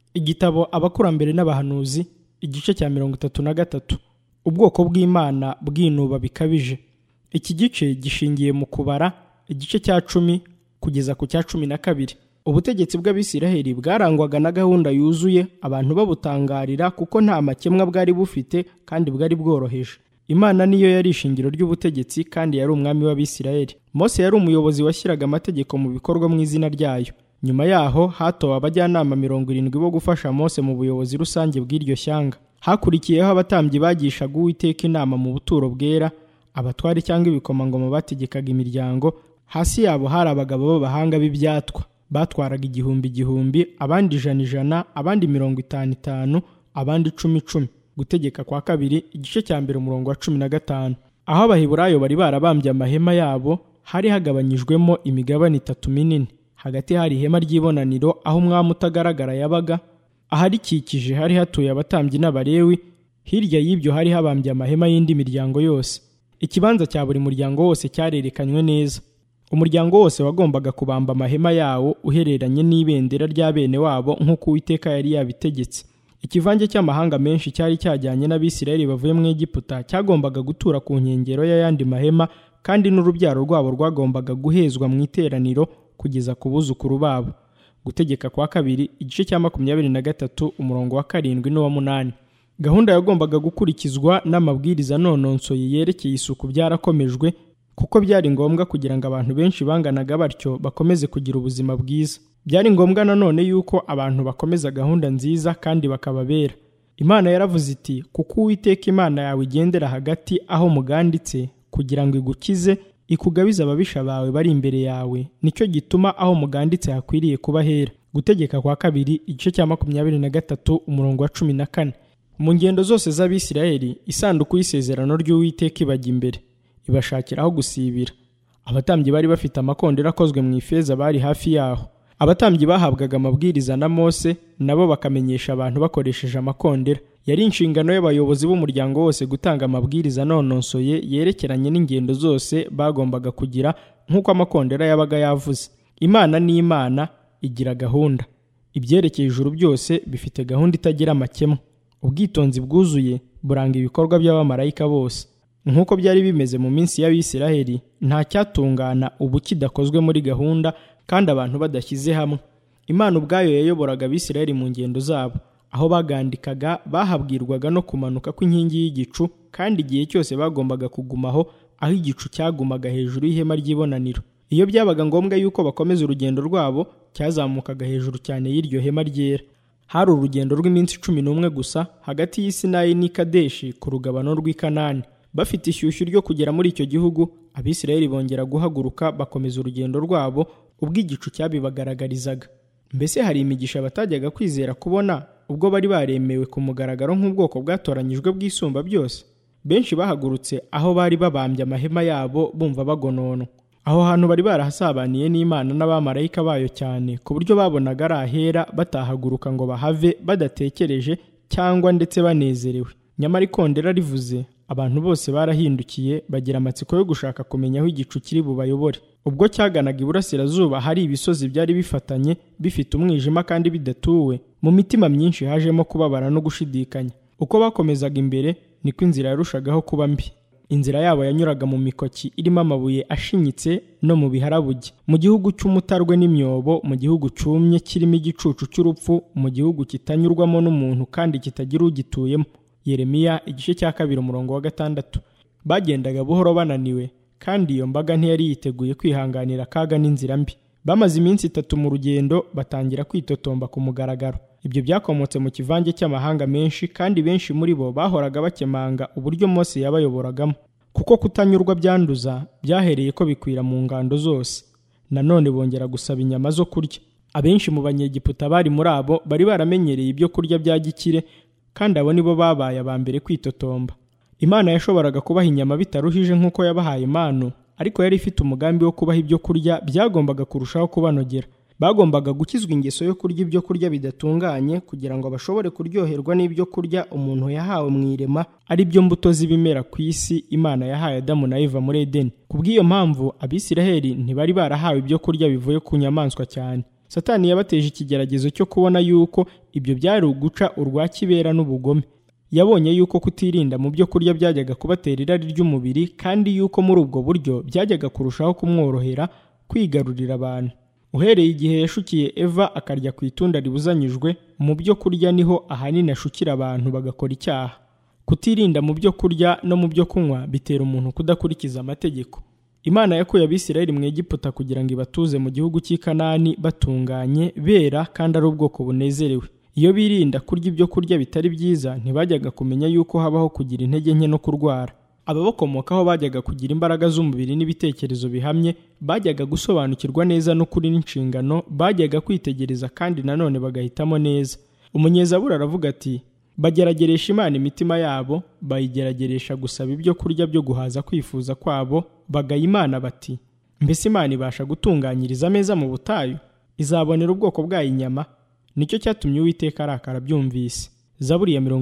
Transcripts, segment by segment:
Igitabo Abakurambere n'Abahanuzi, igice cya 33. Ubwoko bw'Imana bwinuba bikabije. Iki gice gishingiye mu kubara igice cya 10 kugeza ku cya 12. Ubutegetsi bw'Abisiraheli bwarangwaga na gahunda yuzuye, abantu babutangarira kuko nta makemwa bwari bufite kandi bwari bworoheje. Imana niyo yari ishingiro ry'ubutegetsi kandi yari umwami w'Abisiraheli. Mose yari umuyobozi washyiraga amategeko mu bikorwa mu izina ryayo. Nyuma yaho hatowe abajyanama 70 bo gufasha Mose mu buyobozi rusange bw'iryo shyanga. Hakurikiyeho abatambyi bagishaga Uwiteka inama mu buturo bwera, abatwari cyangwa ibikomangoma bategekaga imiryango. Hasi yabo hari abagabo b'abahanga b'ibyatwa batwaraga igihumbi, abandi ijana, abandi 50, abandi 10. Gutegeka kwa kabiri igice cya 1 umurongo wa 15. Aho Abaheburayo bari barabambye amahema yabo hari hagabanyijwemo imigabane 3 minini. Hagati hari ihema ry'ibonaniro aho umwami utagaragara yabaga, aharikikije hari hatuye abatambyi n'Abalewi. Hirya y'ibyo hari habambye amahema y'indi miryango yose. Ikibanza cya buri muryango wose cyarerekanywe neza. Umuryango wose wagombaga kubamba amahema yawo uhereranye n'ibendera rya bene wabo nk'uko Uwiteka yari yabitegetse. Ikivange cy'amahanga menshi cyari cyajyanye n'Abisiraheli bavuye mu Egiputa cyagombaga gutura ku nkengero y'ayandi mahema, kandi n'urubyaro rwabo rwagombaga guhezwa mu iteraniro kugeza ku buzukuru babo. Gutegeka kwa kabiri igice cya 23 umurongo wa 7 n'uwa 8. Gahunda yagombaga gukurikizwa n'amabwiriza nononsoye yerekeye isuku byarakomejwe, kuko byari ngombwa kugira ngo abantu benshi banganaga batyo bakomeze kugira ubuzima bwiza. Byari ngombwa nanone yuko abantu bakomeza gahunda nziza kandi bakababera. Imana yaravuze iti, kuko Uwiteka Imana yawe igendera hagati aho muganditse kugira ngo igukize, ikugabiza ababisha bawe bari imbere yawe, nicyo gituma aho muganditse hakwiriye kuba hera. Gutegeka kwa kabiri igice cya 23 umurongo wa 14. Mu ngendo zose z'Abisiraheli isanduku y'isezerano ry'Uwiteka ibajya imbere, ibashakira aho gusibira. Abatambyi bari bafite amakondera akozwe mu ifeza bari hafi yaho. Abatambyi bahabwaga amabwiriza na Mose, nabo bakamenyesha abantu bakoresheje amakondera. Yari inshingano y'abayobozi b'umuryango wose gutanga amabwiriza nononsoye yerekeranye n'ingendo zose bagombaga kugira, nk'uko amakondera yabaga yavuze. Imana ni Imana, igira gahunda. Ibyerekeye ijuru byose bifite gahunda itagira amakemwa. Ubwitonzi bwuzuye buranga ibikorwa by'abamarayika bose. Nk'uko byari bimeze mu minsi y'Abisiraheli, nta cyatungana ubu kidakozwe muri gahunda kandi abantu badashyize hamwe. Imana ubwayo yayoboraga Abisiraheli mu ngendo zabo. Aho bagandikaga bahabwirwaga no kumanuka kw'inkingi y'igicu, kandi igihe cyose bagombaga kugumaho aho igicu cyagumaga hejuru y'ihema ry'ibonaniro. Iyo byabaga ngombwa yuko bakomeza urugendo rwabo, cyazamukaga hejuru cyane y'iryo hema ryera. Hari urugendo rw'iminsi 11 gusa hagati y'Isinayi n'i Kadeshi ku rugabano rw'i Kanani. Bafite ishyushyu ryo kugera muri icyo gihugu, Abisiraheli bongera guhaguruka bakomeza urugendo rwabo ubwo igicu cyabibagaragarizaga. Mbese hari imigisha batajyaga kwizera kubona ubwo bari baremewe ku mugaragaro nk'ubwoko bwatoranyijwe bw'isumba byose? Benshi bahagurutse aho bari babambye amahema yabo bumva bagononwa. Aho hantu bari barahasabaniye n'Imana n'abamarayika bayo cyane, ku buryo babonaga ari ahera batahaguruka ngo bahave badatekereje cyangwa ndetse banezerewe. Nyamara ikondera rivuze, abantu bose barahindukiye bagira amatsiko yo gushaka kumenya aho igicu kiri bubayobore. Ubwo cyaganaga iburasirazuba hari ibisozi byari bifatanye bifite umwijima kandi bidatuwe, mu mitima myinshi hajemo kubabara no gushidikanya. Uko bakomezaga imbere niko inzira yarushagaho kuba mbi. Inzira yabo yanyuraga mu mikoki irimo amabuye ashinyitse no mu biharabuge, mu gihugu cy'umutarwe n'imyobo, mu gihugu cyumye kirimo igicucu cy'urupfu, mu gihugu kitanyurwamo n'umuntu kandi kitagira ugituyemo. Yeremiya igice cya 2 umurongo wa 6. Bagendaga buhoro bananiwe, kandi iyo mbaga ntiyari yiteguye kwihanganira akaga n'inzira mbi. Bamaze iminsi 3 mu rugendo batangira kwitotomba ku mugaragaro. Ibyo byakomotse mu kivange cy'amahanga menshi, kandi benshi muri bo bahoraga bakemanga uburyo Mose yabayoboragamo. Kuko kutanyurwa byanduza byahereye ko bikwira mu ngando zose. Nanone bongera gusaba inyama zo kurya. Abenshi mu Banyegiputa bari muri abo bari baramenyereye ibyo kurya bya gikire, kandi abo nibo babaye abambere kwitotomba. Imana yashoboraga kubaha inyama bitaruhije nk'uko yabahaye impano, ariko yari ifite umugambi wo kubaha ibyo kurya byagombaga kurushaho kubanogera. Bagombaga gukizwa ingeso yo kurya ibyo kurya bidatunganye kugira ngo bashobore kuryoherwa n'ibyo kurya umuntu yahawe mu irema, ari byo mbuto z'ibimera ku isi Imana yahaye Adamu na Eva muri Edeni. Kubw'iyo mpamvu Abisiraheli ntibari barahawe ibyo kurya bivuye ku nyamaswa cyane. Satani yabateje ikigeragezo cyo kubona yuko ibyo byari uguca urwa kibera n'ubugome. Yabonye yuko kutirinda mu byo kurya byajyaga kubatera irari ry'umubiri, kandi yuko muri ubwo buryo byajyaga kurushaho kumworohera kwigarurira abantu. Uhereye igihe yashukiye Eva akarya ku itunda ribuzanyijwe, mu byo kurya niho ahanini ashukira abantu bagakora icyaha. Kutirinda mu byo kurya no mu byo kunywa bitera umuntu kudakurikiza amategeko. Imana yakuye Abisirayeli mu Egiputa kugira ngo ibatuze mu gihugu cy'i Kanani batunganye, bera kandi ari ubwoko bunezerewe. Iyo birinda kurya ibyo kurya bitari byiza, ntibajyaga kumenya yuko habaho kugira intege nke no kurwara. Ababakomokaho bajyaga kugira imbaraga z'umubiri n'ibitekerezo bihamye, bajyaga gusobanukirwa neza n'ukuri n'inshingano, bajyaga kwitegereza kandi nanone bagahitamo neza. Umunyezaburi aravuga ati, bagerageresha Imana imitima yabo, bayigerageresha gusaba ibyo kurya byo guhaza kwifuza kwabo, bagaya Imana bati, mbese Imana ibasha gutunganyiriza ameza mu butayu? Izabonera ubwoko bwayo inyama? Nicyo cyatumye Uwiteka arakara byumvise. Zaburi ya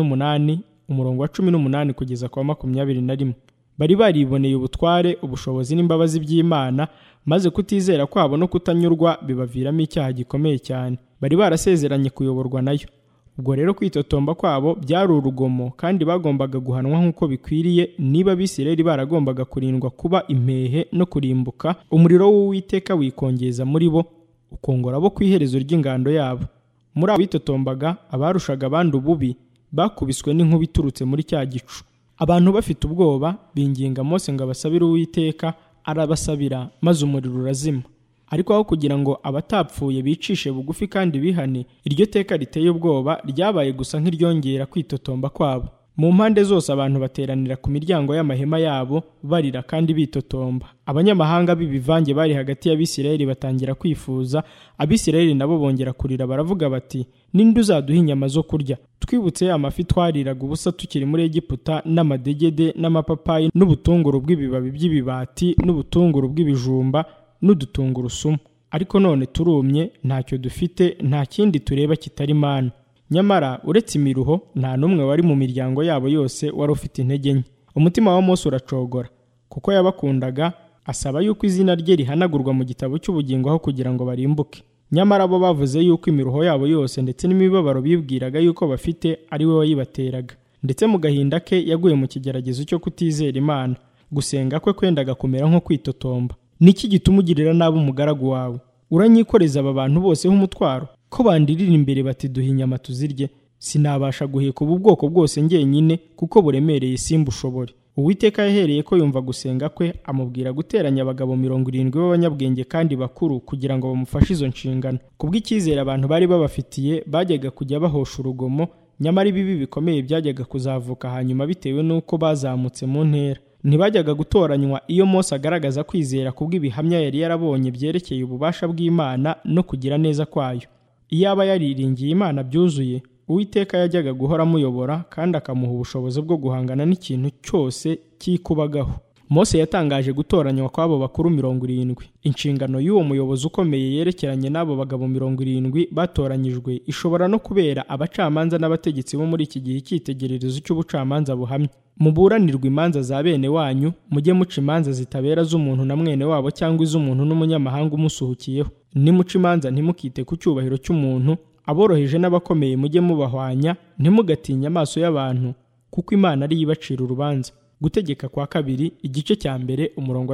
78 umurongo wa 18 kugeza kwa 21. Bari bariboneye ubutware, ubushobozi n'imbabazi by'Imana, maze kutizera kwabo no kutanyurwa bibaviramo icyaha gikomeye cyane. Bari barasezeranye kuyoborwa nayo. Ubwo rero kwitotomba kwabo byari urugomo, kandi bagombaga guhanwa nk'uko bikwiriye. Niba Abisirayeli baragombaga kurindwa kuba impehe no kurimbuka, umuriro w'Uwiteka wikongeza muri bo, ukongora bo ku iherezo ry'ingando yabo. Muri abo bitotombaga, abarushaga abandi ububi bakubiswe n'inkuba iturutse muri cya gicu. Abantu bafite ubwoba binginga Mose ngo abasabire Uwiteka, arabasabira maze umuriro urazima. Ariko aho kugira ngo abatapfuye bicishe bugufi kandi bihane, iryo teka riteye ubwoba ryabaye gusa nk'iryongera kwitotomba kwabo. Mu mpande zose abantu bateranira ku miryango y'amahema yabo barira kandi bitotomba. Abanyamahanga b'ibivange bari hagati y'Abisirayeli batangira kwifuza. Abisirayeli nabo bongera kurira baravuga bati, ninde uzaduha inyama zo kurya? Twibutse amafi twariraga ubusa tukiri muri Egiputa, n'amadegede n'amapapayi n'ubutunguru bw'ibibabi by'ibibati n'ubutunguru bw'ibijumba n'udutungurusumu. Ariko none turumye, ntacyo dufite, nta kindi tureba kitari mana. Nyamara uretse imiruho, nta n'umwe wari mu miryango yabo yose wari ufite intege nke. Umutima wa Mose uracogora, kuko yabakundaga, asaba yuko izina rye rihanagurwa mu gitabo cy'ubugingo aho kugira ngo barimbuke. Nyamara bo bavuze yuko imiruho yabo yose ndetse n'imibabaro bibwiraga yuko bafite ari we wayibateraga. Ndetse mu gahinda ke yaguye mu kigeragezo cyo kutizera Imana. Gusenga kwe kwendaga kumera nko kwitotomba. Niki gituma ugirira nabi umugaragu wawe? Uranyikoreza aba bantu bose nk'umutwaro? Ko bandirira imbere bati duha inyama tuzirye? Sinabasha guheka ubu bwoko bwose njyenyine, kuko buremereye simbushobore. Uwiteka yahereye ko yumva gusenga kwe, amubwira guteranya abagabo 70 b'abanyabwenge kandi bakuru kugira ngo bamufashe izo nshingano. Kubw'icyizere abantu bari babafitiye, bajyaga kujya bahosha urugomo, nyamara ibibi bikomeye byajyaga kuzavuka hanyuma bitewe n'uko bazamutse mu ntera. Ntibajyaga gutoranywa iyo Mose agaragaza kwizera kubw'ibihamya yari yarabonye byerekeye ububasha bw'Imana no kugira neza kwayo. Iyo aba yariringiye Imana byuzuye, Uwiteka yajyaga guhora amuyobora kandi akamuha ubushobozi bwo guhangana n'ikintu cyose cyikubagaho. Mose yatangaje gutoranywa kw'abo bakuru 70. Inshingano y'uwo muyobozi ukomeye yerekeranye n'abo bagabo 70 batoranyijwe ishobora no kubera abacamanza n'abategetsi bo muri iki gihe icyitegererezo cy'ubucamanza buhamye. Muburanirwa imanza za bene wanyu, mujye muca imanza zitabera z'umuntu na mwene wabo cyangwa iz'umuntu n'umunyamahanga umusuhukiyeho. Nimuca imanza ntimukite ku cyubahiro cy'umuntu, aboroheje n'abakomeye mujye mubahwanya, ntimugatinye amaso y'abantu, kuko Imana ari ibacira urubanza. Gutegeka kwa kabiri igice cya mbere umurongo wa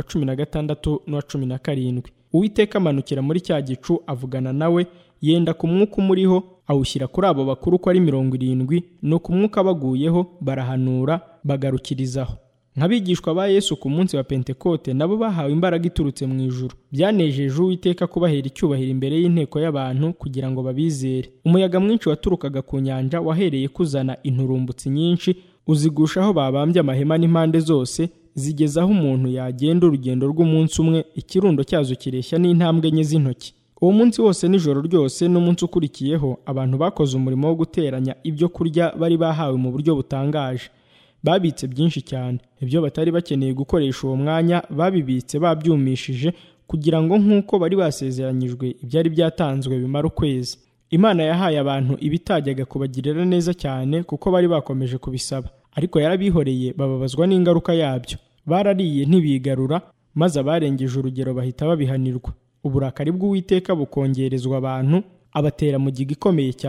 16 n'uwa 17. Uwiteka amanukira muri cya gicu avugana nawe, yenda ku mwuka umuriho awushyira kuri abo bakuru ko ari 70, no ku mwuka baguyeho barahanura bagarukirizaho. Nk'abigishwa ba Yesu ku munsi wa Pentekote, nabo bahawe imbaraga iturutse mu ijuru. Byanejeje Uwiteka kubahera icyubahiro imbere y'inteko y'abantu kugira ngo babizere. Umuyaga mwinshi waturukaga ku nyanja wahereye kuzana inturumbutsi nyinshi, uzigusha aho babambye amahema n'impande zose, zigeza aho umuntu yagenda urugendo rw'umunsi umwe, ikirundo cyazo kireshya n'intambwe enye z'intoki. Uwo munsi wose n'ijoro ryose n'umunsi ukurikiyeho, abantu bakoze umurimo wo guteranya ibyo kurya bari bahawe mu buryo butangaje. Babitse byinshi cyane. Ibyo batari bakeneye gukoresha uwo mwanya babibitse babyumishije, kugira ngo nk'uko bari basezeranyijwe ibyari byatanzwe bimara ukwezi. Imana yahaye abantu ibitajyaga kubagirira neza cyane, kuko bari bakomeje kubisaba. Ariko yarabihoreye bababazwa n'ingaruka yabyo. Barariye ntibigarura, maze abarengeje urugero bahita babihanirwa. Uburakari bw'Uwiteka bukongerezwa abantu, abatera mu giga ikomeye cyane.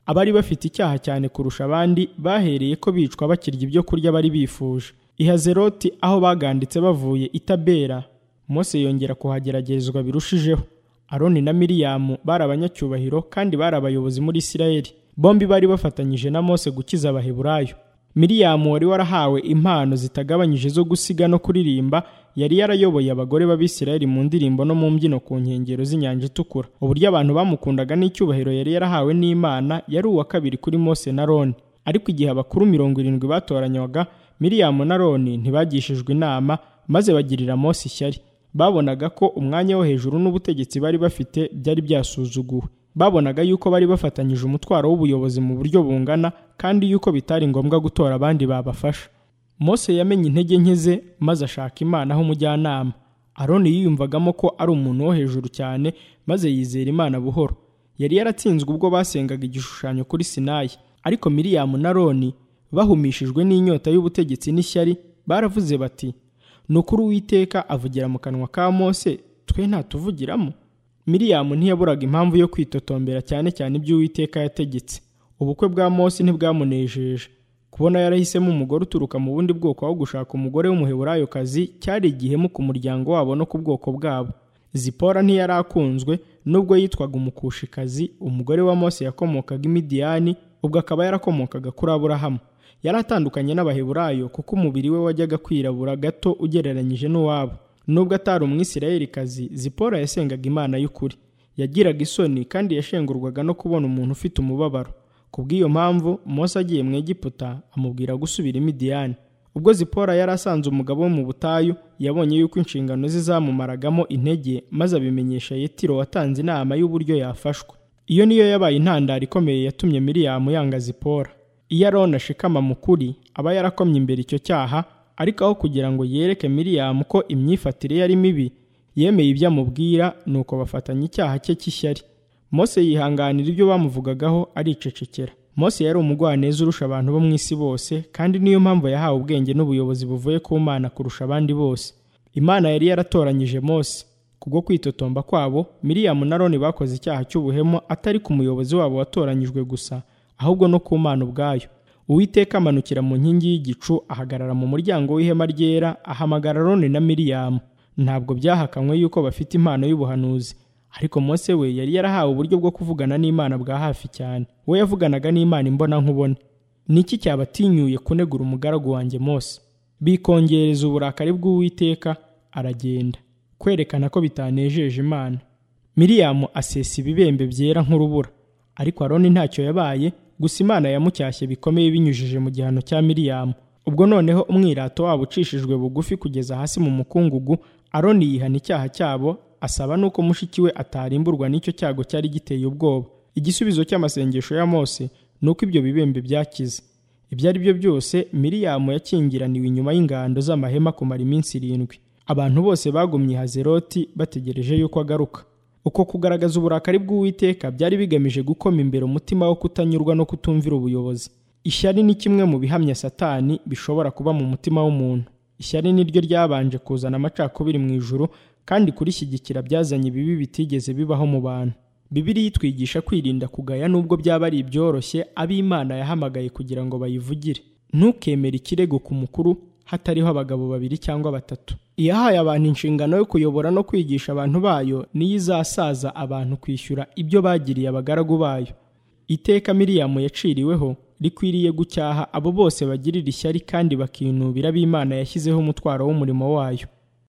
abari bafite icyaha cyane kurusha abandi bahereye ko bicwa bakirya ibyo kurya bari bifuje. I Hazeroti aho baganditse bavuye i Tabera, Mose yongera kuhageragerezwa birushijeho. Aroni na Miriyamu bari abanyacyubahiro kandi bari abayobozi muri Isirayeli. Bombi bari bafatanyije na Mose gukiza Abaheburayo. Miriyamu wari warahawe impano zitagabanyije zo gusiga no kuririmba, yari yarayoboye abagore b'Abisirayeli mu ndirimbo no mu mbyino ku nkengero z'inyanja itukura. Uburyo abantu bamukundaga n'icyubahiro yari yarahawe n'Imana yari uwa kabiri kuri Mose na Aroni. Ariko igihe abakuru 70 batoranywaga, Miriyamu na Aroni ntibagishijwe inama, maze bagirira Mose ishyari. Babonaga ko umwanya wo hejuru n'ubutegetsi bari bafite byari byasuzuguwe. Babonaga yuko bari bafatanyije umutwaro w'ubuyobozi mu buryo bungana, kandi yuko bitari ngombwa gutora abandi babafasha. Mose yamenye intege nke ze, maze ashaka Imana nk'umujyanama. Aroni yiyumvagamo ko ari umuntu wo hejuru cyane, maze yizera Imana buhoro. Yari yaratsinzwe ubwo basengaga igishushanyo kuri Sinayi. Ariko Miriyamu na Aroni, bahumishijwe n'inyota y'ubutegetsi n'ishyari, baravuze bati, "Nukuri Uwiteka avugira mu kanwa ka Mose, twe ntatuvugiramo?" Miriyamu ntiyaburaga impamvu yo kwitotombera cyane cyane ibyo Uwiteka yategetse. Ubukwe bwa Mose ntibwamunejeje. Kubona yarahisemo umugore uturuka mu bundi bwoko aho gushaka umugore w'umuheburayokazi cyari igihemu ku muryango wabo no ku bwoko bwabo. Zipora ntiyari akunzwe, nubwo yitwaga umukushikazi. Umugore wa Mose yakomokaga i Midiyani, ubwo akaba yarakomokaga kuri Aburahamu. Yari atandukanye n'Abaheburayo kuko umubiri we wajyaga kwirabura gato ugereranyije n'uwabo. Nubwo atari Umwisirayelikazi, Zipora yasengaga Imana y'ukuri. Yagiraga isoni kandi yashengurwaga no kubona umuntu ufite umubabaro. Kubw'iyo mpamvu Mose agiye mu Egiputa amubwira gusubira i Midiyani. Ubwo Zipora yari asanze umugabo wo mu butayu, yabonye yuko inshingano ze zamumaragamo intege, maze abimenyesha Yetiro watanze inama y'uburyo yafashwa. Iyo niyo yabaye intandaro ikomeye yatumye Miriyamu yanga Zipora. Iyo Aroni ashikama mu kuri, aba yarakomye imbere icyo cyaha, ariko aho kugira ngo yereke Miriyamu ko imyifatire yari mibi, yemeye ibyo amubwira, nuko bafatanya icyaha cye cy'ishyari. Mose yihanganira ibyo bamuvugagaho aricecekera. Mose yari umugwaneza urusha abantu bo mu isi bose, kandi niyo mpamvu yahawe ubwenge n'ubuyobozi buvuye ku Mana kurusha abandi bose. Imana yari yaratoranyije Mose. Kubwo kwitotomba kwabo, Miriyamu na Aroni bakoze icyaha cy'ubuhemu, atari ku muyobozi wabo watoranyijwe gusa, ahubwo no ku Mana ubwayo. Uwiteka amanukira mu nkingi y'igicu, ahagarara mu muryango w'ihema ryera, ahamagara Aroni na Miriyamu. Ntabwo byahakanywe yuko bafite impano y'ubuhanuzi, ariko Mose we yari yarahawe uburyo bwo kuvugana n'Imana bwa hafi cyane. We yavuganaga n'Imana imbona nkubone. Niki cyabatinyuye kunegura umugaragu wanjye Mose? Bikongereza uburakari bw'Uwiteka, aragenda, kwerekana ko bitanejeje Imana. Miriyamu asesa ibibembe byera nk'urubura, ariko Aroni ntacyo yabaye, gusa Imana yamucyashye bikomeye binyujije mu gihano cya Miriyamu. Ubwo noneho umwirato wabo ucishijwe bugufi kugeza hasi mu mukungugu, Aroni yihana icyaha cyabo, asaba nuko mushiki we atarimburwa n'icyo cyago cyari giteye ubwoba. Igisubizo cy'amasengesho ya Mose nuko ibyo bibembe byakize. Ibyo ari byo byose, Miriyamu yakingiraniwe inyuma y'ingando z'amahema kumara iminsi 7. Abantu bose bagumye i Hazeroti bategereje yuko agaruka. Uko kugaragaza uburakari bw'Uwiteka byari bigamije gukoma imbere umutima wo kutanyurwa no kutumvira ubuyobozi. Ishyari ni kimwe mu bihamya Satani bishobora kuba mu mutima w'umuntu. Ishyari niryo ryabanje kuzana amacakubiri mu ijuru, kandi kurishyigikira byazanye ibibi bitigeze bibaho mu bantu. Bibiliya itwigisha kwirinda kugaya nubwo byaba ari ibyoroshye ab'Imana yahamagaye kugira ngo bayivugire. Ntukemere ikirego ku mukuru hatariho abagabo 2 cyangwa 3. Iyahaye abantu inshingano yo kuyobora no kwigisha abantu bayo, niyo izasaza abantu kwishyura ibyo bagiriye abagaragu bayo. Iteka Miriyamu yaciriweho rikwiriye gucyaha abo bose bagirira ishyari kandi bakinubira ab'Imana yashyizeho umutwaro w'umurimo wayo.